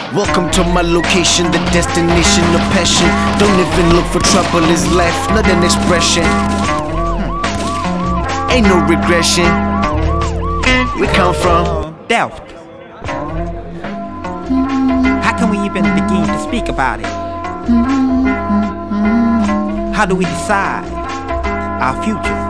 Welcome to my location, the destination of passion. Don't even look for trouble, it's life, not an expression. Ain't no regression. We come from Delft. How can we even begin to speak about it? How do we decide our future?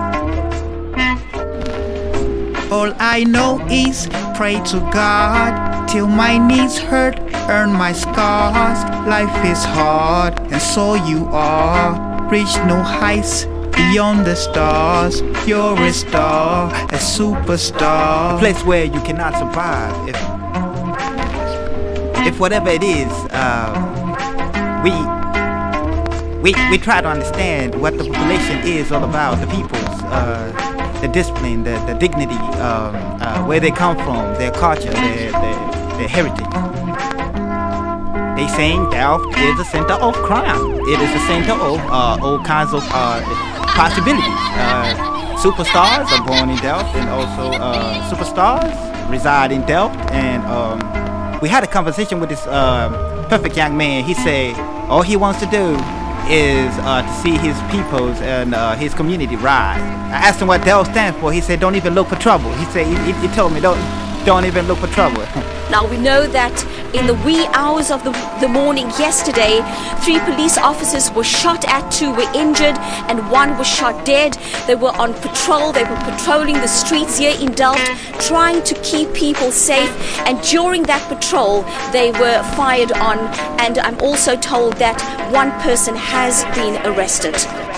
All I know is pray to God till my knees hurt, earn my scars. Life is hard, and so you are. Reach no heights beyond the stars. You're a star, a superstar. A place where you cannot survive if whatever it is, we try to understand what the population is all about, the people's, the discipline, the dignity, where they come from, their culture, their heritage. They saying Delft is a center of crime. It is a center of all kinds of possibilities. Superstars are born in Delft, and also superstars reside in Delft. And we had a conversation with this perfect young man. He said all he wants to do is to see his peoples and his community rise. I asked him what Delft stands for. He said, don't even look for trouble. He said, he told me, don't even look for trouble. Now we know that in the wee hours of the morning yesterday, 3 police officers were shot at, 2 were injured, and 1 was shot dead. They were on patrol. They were patrolling the streets here in Delft, trying to keep people safe. And during that patrol, they were fired on. And I'm also told that 1 person has been arrested.